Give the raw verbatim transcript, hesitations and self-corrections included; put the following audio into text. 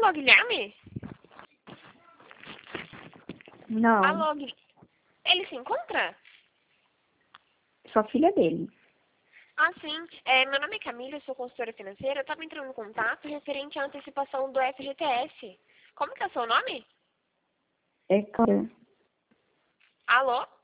Alô, Guilherme? Não, Alô, Gui- ele se encontra? sou a filha dele. Ah, sim. É, meu nome é Camila, eu sou consultora financeira. Eu estava entrando em contato referente à antecipação do F G T S. Como que é o seu nome? É Clara. Alô?